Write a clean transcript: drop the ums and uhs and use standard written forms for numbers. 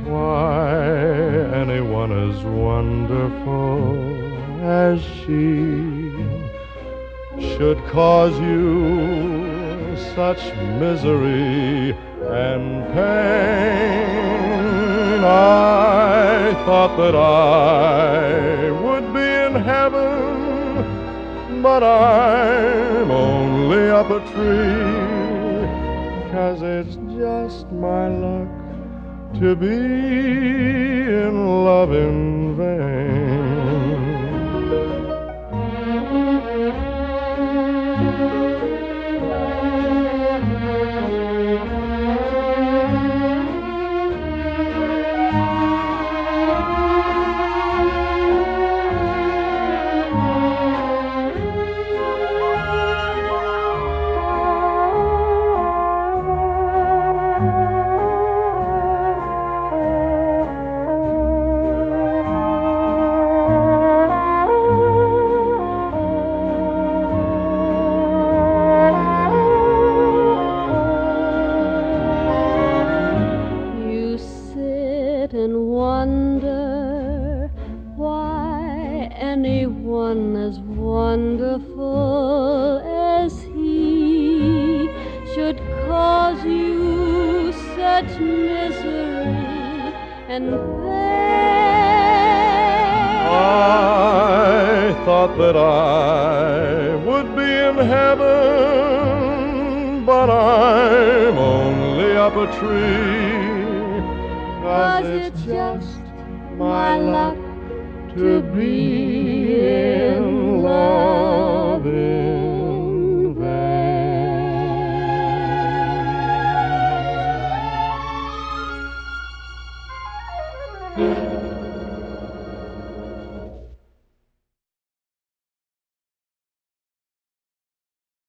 why anyone as wonderful as she should cause you such misery and pain. I thought that I would be in heaven, but I'm only up a tree, 'cause it's just my luck to be in love in vain. And wonder why anyone as wonderful as he should cause you such misery and pain. I thought that I would be in heaven, but I'm only up a tree, 'cause it's just my luck to be in love in vain.